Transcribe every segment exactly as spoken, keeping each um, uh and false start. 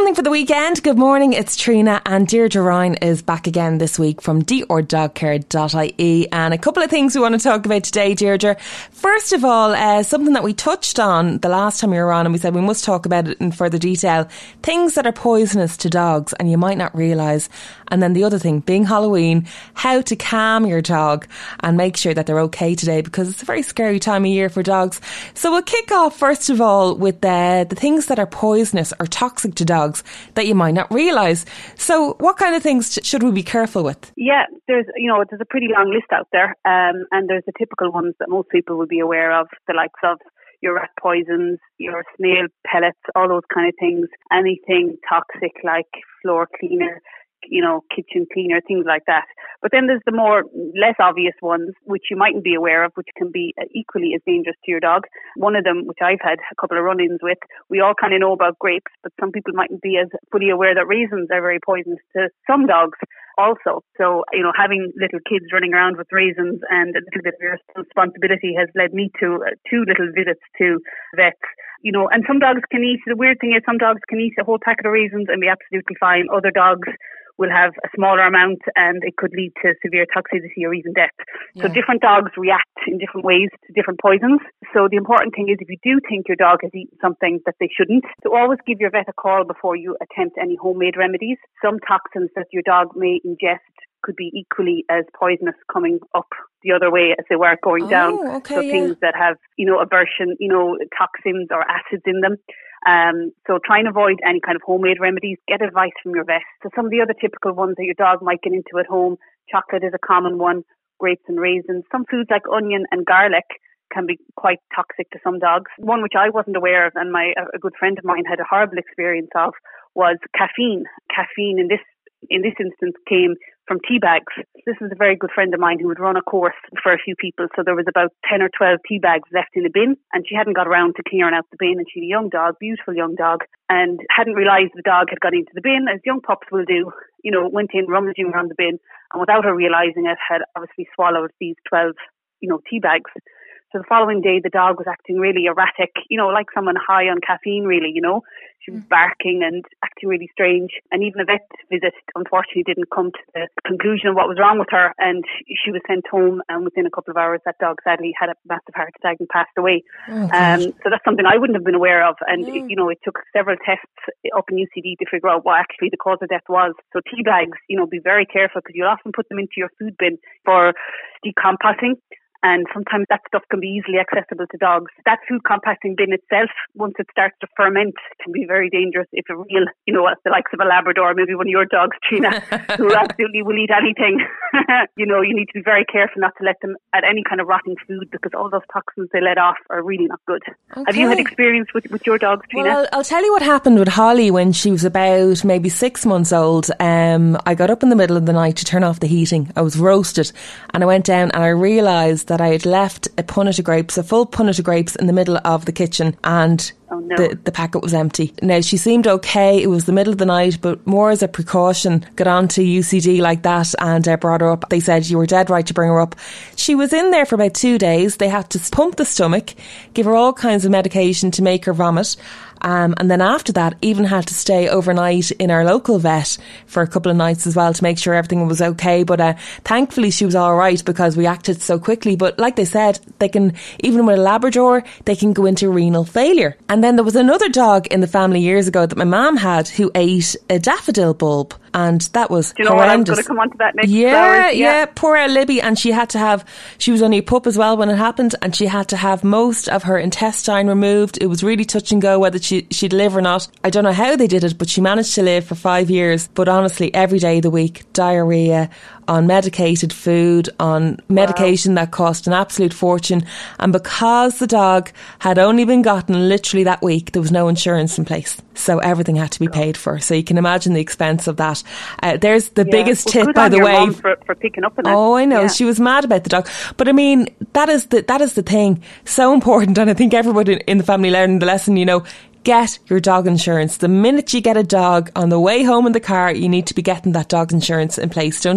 Something for the weekend. Good morning, it's Trina, and Deirdre Ryan is back again this week from d or dog care dot I E, and a couple of things we want to talk about today, Deirdre. First of all, uh, something that we touched on the last time you were on, and we said we must talk about it in further detail, things that are poisonous to dogs and you might not realise. And then the other thing, being Halloween, how to calm your dog and make sure that they're okay today, because it's a very scary time of year for dogs. So we'll kick off first of all with the, the things that are poisonous or toxic to dogs that you might not realise. So what kind of things should we be careful with? Yeah, there's you know there's a pretty long list out there, um, and there's the typical ones that most people will be aware of, the likes of your rat poisons, your snail pellets, all those kind of things, anything toxic like floor cleaner, you know, kitchen cleaner, things like that. But then there's the more less obvious ones, which you mightn't be aware of, which can be equally as dangerous to your dog. One of them, which I've had a couple of run-ins with, we all kind of know about grapes, but some people mightn't be as fully aware that raisins are very poisonous to some dogs also. So, you know, having little kids running around with raisins and a little bit of responsibility has led me to uh, two little visits to vets. You know, and some dogs can eat, the weird thing is some dogs can eat a whole packet of raisins and be absolutely fine. Other dogs will have a smaller amount and it could lead to severe toxicity or even death. Yeah. So different dogs react in different ways to different poisons. So the important thing is, if you do think your dog has eaten something that they shouldn't, to always give your vet a call before you attempt any homemade remedies. Some toxins that your dog may ingest could be equally as poisonous coming up the other way as they were going oh, down. Okay, so yeah. things that have, you know, aversion, you know, toxins or acids in them. Um, so try and avoid any kind of homemade remedies. Get advice from your vet. So some of the other typical ones that your dog might get into at home, chocolate is a common one, grapes and raisins. Some foods like onion and garlic can be quite toxic to some dogs. One which I wasn't aware of, and my a good friend of mine had a horrible experience of, was caffeine. Caffeine in this in this instance came from tea bags. This is a very good friend of mine who would run a course for a few people. So there was about ten or twelve tea bags left in a bin, and she hadn't got around to clearing out the bin, and she had a young dog, beautiful young dog, and hadn't realised the dog had got into the bin, as young pups will do. You know, went in rummaging around the bin, and without her realising it, had obviously swallowed these twelve, you know, tea bags. So the following day, the dog was acting really erratic, you know, like someone high on caffeine, really, you know. She was barking and acting really strange. And even a vet visit, unfortunately, didn't come to the conclusion of what was wrong with her. And she was sent home, and within a couple of hours, that dog sadly had a massive heart attack and passed away. Oh, um, so that's something I wouldn't have been aware of. And, mm. you know, it took several tests up in U C D to figure out what actually the cause of death was. So tea bags, you know, be very careful, because you'll often put them into your food bin for decomposting. And sometimes that stuff can be easily accessible to dogs. That food composting bin itself, once it starts to ferment, can be very dangerous if a real, you know, the likes of a Labrador, maybe one of your dogs, Trina, who absolutely will eat anything. You know, you need to be very careful not to let them at any kind of rotting food, because all those toxins they let off are really not good. Okay. Have you had experience with, with your dogs, Trina? Well, I'll, I'll tell you what happened with Holly when she was about maybe six months old. Um, I got up in the middle of the night to turn off the heating. I was roasted, and I went down and I realised that I had left a punnet of grapes, a full punnet of grapes in the middle of the kitchen, and oh, no. the, the packet was empty. Now, she seemed okay. It was the middle of the night, but more as a precaution, got on to U C D like that and uh, brought her up. They said you were dead right to bring her up. She was in there for about two days. They had to pump the stomach, give her all kinds of medication to make her vomit. Um, and then after that, even had to stay overnight in our local vet for a couple of nights as well to make sure everything was okay. But uh, thankfully she was all right, because we acted so quickly. But like they said, they can, even with a Labrador, they can go into renal failure. And then there was another dog in the family years ago that my mum had who ate a daffodil bulb. And that was Do you know horrendous. What, I'm going to come on to that next. Yeah, yeah, yeah. Poor old Libby. And she had to have, she was only a pup as well when it happened, and she had to have most of her intestine removed. It was really touch and go whether she, she'd live or not. I don't know how they did it, but she managed to live for five years. But honestly, every day of the week, diarrhoea, on medicated food, on medication wow. that cost an absolute fortune. And because the dog had only been gotten literally that week, there was no insurance in place. So everything had to be paid for. So you can imagine the expense of that. Uh, there's the yeah. biggest well, tip, by the way. For, for picking up on that. Oh, I know. Yeah. She was mad about the dog. But I mean, that is the, that is the thing. So important. And I think everybody in the family learned the lesson, you know, get your dog insurance. The minute you get a dog, on the way home in the car, you need to be getting that dog insurance in place, don't you?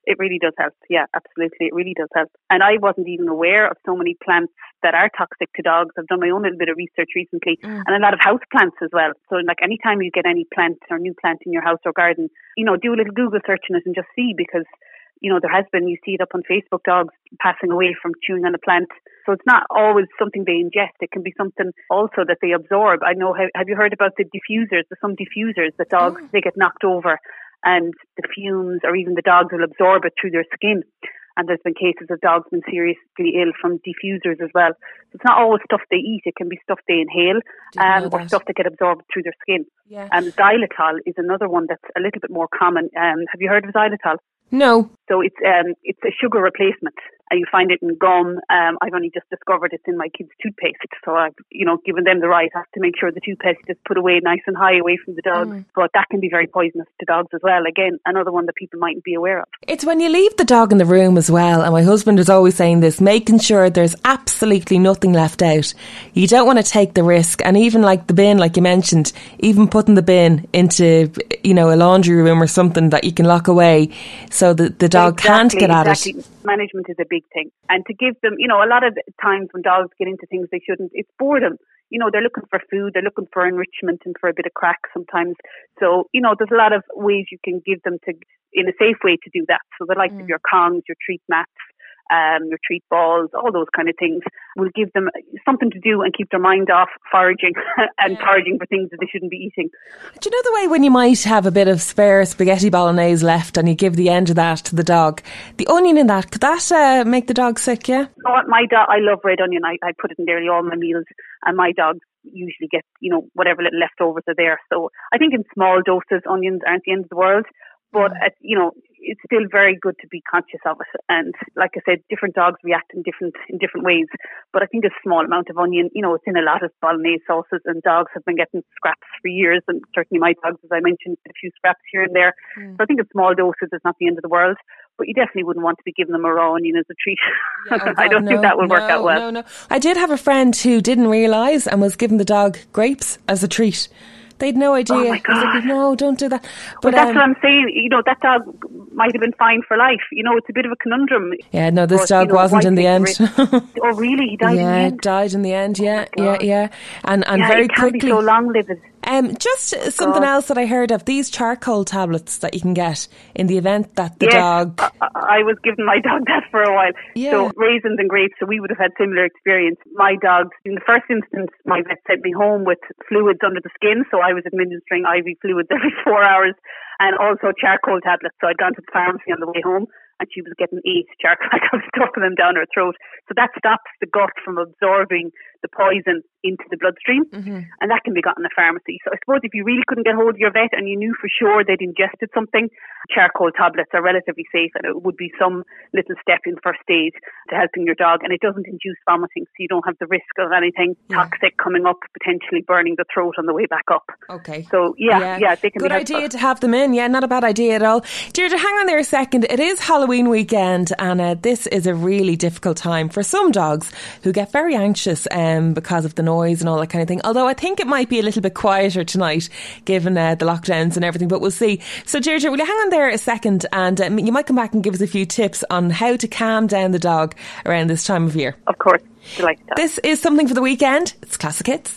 It really does help. Yeah, absolutely. It really does help. And I wasn't even aware of so many plants that are toxic to dogs. I've done my own little bit of research recently, mm. and a lot of house plants as well. So like anytime you get any plant or new plant in your house or garden, you know, do a little Google search on it and just see, because, you know, there has been, you see it up on Facebook, dogs passing away from chewing on a plant. So it's not always something they ingest. It can be something also that they absorb. I know, have, have you heard about the diffusers? There's some diffusers that dogs, mm. they get knocked over, and the fumes or even the dogs will absorb it through their skin. And there's been cases of dogs being seriously ill from diffusers as well. So it's not always stuff they eat. It can be stuff they inhale um, or stuff that get absorbed through their skin. Yeah. Um, xylitol is another one that's a little bit more common. Um, have you heard of xylitol? No. So it's um, it's a sugar replacement. And you find it in gum. Um, I've only just discovered it's in my kids' toothpaste. So I've, you know, given them the right. I have to make sure the toothpaste is put away nice and high away from the dogs. Mm. But that can be very poisonous to dogs as well. Again, another one that people mightn't be aware of. It's when you leave the dog in the room as well. And my husband is always saying this, making sure there's absolutely nothing left out. You don't want to take the risk. And even like the bin, like you mentioned, even putting the bin into, you know, a laundry room or something that you can lock away so that the dog exactly, can't get at exactly. it. Management is a big thing. And to give them, you know, a lot of times when dogs get into things they shouldn't, it's boredom. You know, they're looking for food, they're looking for enrichment and for a bit of crack sometimes. So, you know, there's a lot of ways you can give them to, in a safe way to do that. So the likes mm. of your Kongs, your treat mats, um, your treat balls, all those kind of things will give them something to do and keep their mind off foraging and yeah. foraging for things that they shouldn't be eating. Do you know the way when you might have a bit of spare spaghetti bolognese left and you give the end of that to the dog, the onion in that, could that uh, make the dog sick, yeah? You know what, my dog, I love red onion. I, I put it in nearly all my meals, and my dogs usually get, you know, whatever little leftovers are there. So I think in small doses, onions aren't the end of the world. But, uh, you know, it's still very good to be conscious of it. And like I said, different dogs react in different in different ways. But I think a small amount of onion, you know, it's in a lot of bolognese sauces, and dogs have been getting scraps for years. And certainly my dogs, as I mentioned, a few scraps here and there. Mm. So I think in small doses is not the end of the world. But you definitely wouldn't want to be giving them a raw onion as a treat. Yeah, oh God, I don't no, think that would no, work out well. No, no. I did have a friend who didn't realise and was giving the dog grapes as a treat. They'd no idea. Oh my God. I was like, no, don't do that. But, but that's um, what I'm saying. You know, that dog might have been fine for life. You know, it's a bit of a conundrum. Yeah, no, this but, dog you know, wasn't in the end. Oh, really? He died yeah, in the end? died in the end, yeah, oh yeah, yeah. And, and yeah, very it can't quickly. Be so long-lived. Um, just something God. else that I heard of, these charcoal tablets that you can get in the event that the yes, dog... I, I was giving my dog that for a while. Yeah. So raisins and grapes, so we would have had similar experience. My dog, in the first instance, my vet sent me home with fluids under the skin, so I was administering I V fluids every four hours, and also charcoal tablets. So I'd gone to the pharmacy on the way home, and she was getting eight charcoal. I was stuffing them down her throat. So that stops the gut from absorbing the poison into the bloodstream, mm-hmm. and that can be got in the pharmacy. So I suppose if you really couldn't get hold of your vet and you knew for sure they'd ingested something, charcoal tablets are relatively safe, and it would be some little step in first aid to helping your dog, and it doesn't induce vomiting, so you don't have the risk of anything yeah. toxic coming up, potentially burning the throat on the way back up. Okay. So yeah, yeah, yeah they can Good be helpful. idea to have them in. Yeah, not a bad idea at all. Deirdre, hang on there a second. It is Halloween weekend, and uh, this is a really difficult time for some dogs who get very anxious um, because of the noise and all that kind of thing. Although I think it might be a little bit quieter tonight given uh, the lockdowns and everything, but we'll see. So Deirdre, will you hang on there a second, and um, you might come back and give us a few tips on how to calm down the dog around this time of year. Of course. Delighted. This is Something for the Weekend. It's Classic Hits.